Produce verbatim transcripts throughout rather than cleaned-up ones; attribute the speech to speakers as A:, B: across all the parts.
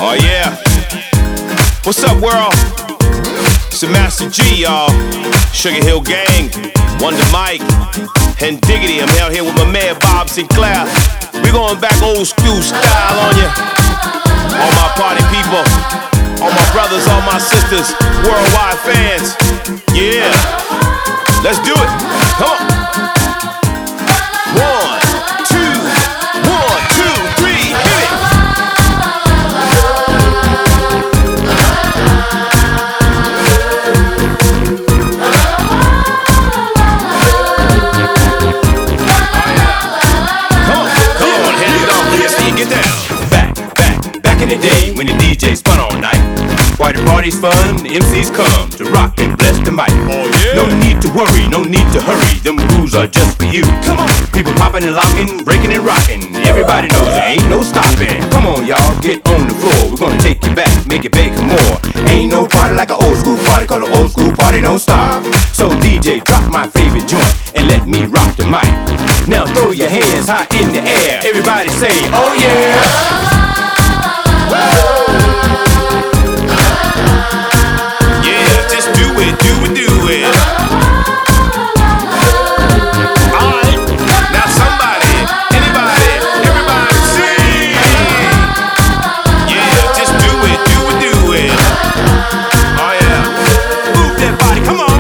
A: Oh yeah. What's up, world? It's the Master G, y'all. Sugar Hill Gang, Wonder Mike, and Diggity. I'm out here with my man Bob Sinclair. We going back old school style on you. All my party people, all my brothers, all my sisters, worldwide fans. Yeah. Let's do it. Come on. One, two, one, two, three, hit it. Get down. Back, back, back in the day when the D J spun all night. Why the party's fun, the M Cs come to rock and bless the mic. Oh yeah. No need to worry, no need to hurry. Them rules are just for you. Come on. People popping and locking, breaking and rocking. Everybody knows there ain't no stopping. Come on, y'all, get on the floor. We're gonna take you back, make it big more. Ain't no party like an old school party, call an old school party, don't stop. So D J, drop my favorite joint and let me rock the mic. Now throw your hands high in the air. Everybody say, oh yeah. Yeah, just do it, do it, do it. Alright, now somebody, anybody, everybody sing. Yeah, just do it, do it, do it. Oh yeah, move that body, come on.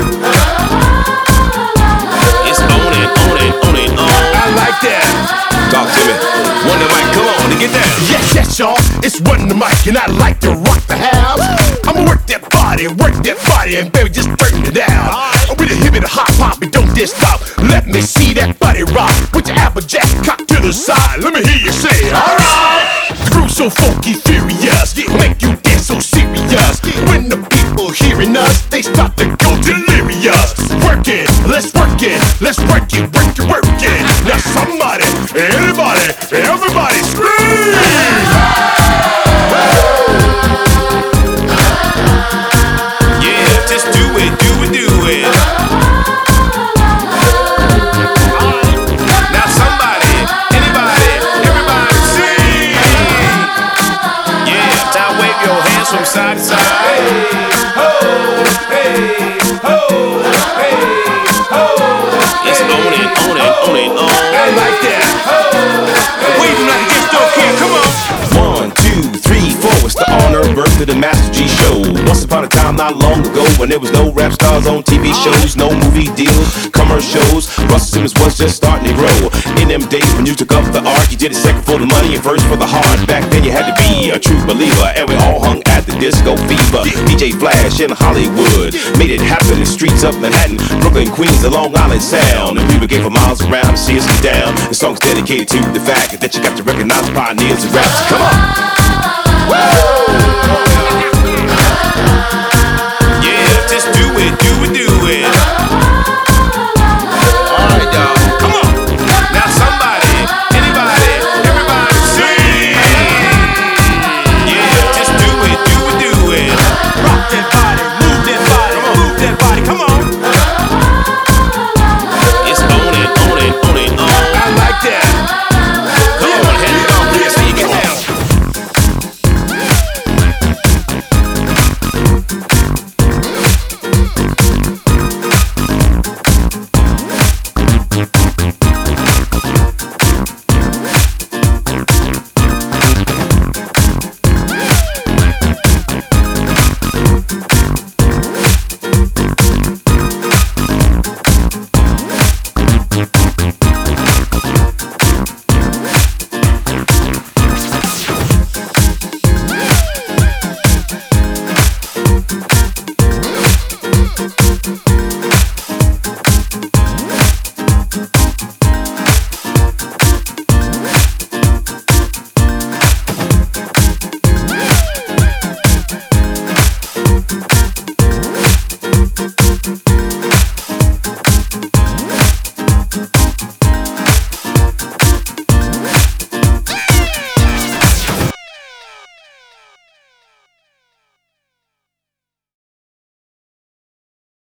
A: It's on it, on it, on it, on. I like that. Talk to me. Wonder Mike, come on and get down.
B: Yes, yes, y'all. It's Wonder Mike, and I like to rock the house. I'ma work that body, work that body, and baby, just turn it down. I'm with a hip and a hop hop, and don't just stop. Let me see that body rock. Put your applejack cock to the side. Let me hear you say, alright. The groove so funky, furious, make you dance so serious. When the people hearing us, they start to go delirious. Work it, let's work it, let's work it, work it, work it. Now somebody, anybody, everybody scream!
A: Yeah, just do it, do it, do it. Alright, now somebody, anybody, everybody sing. Yeah, now wave your hands from side to side. Hey, ho, hey, ho, hey, ho. It's on it, on it, on it, on. I like that. Wave them like against don't care, come on. One, two, three, four. It's the honor birth of the Master G show. Once upon a time not long ago when there was no rap stars on T V shows, no movie deals, commercials. Russell Simmons was just starting to grow. In them days when you took up the arc, you did it second for the money and first for the heart. Back then you had to be a true believer, and we all hung at the disco fever. D J Flash in Hollywood made it happen in the streets of Manhattan, Brooklyn, Queens, the Long Island Sound. And people came for miles around to see us get down. The song's dedicated to the fact that you got to recognize pioneers and raps. Come on! Woo!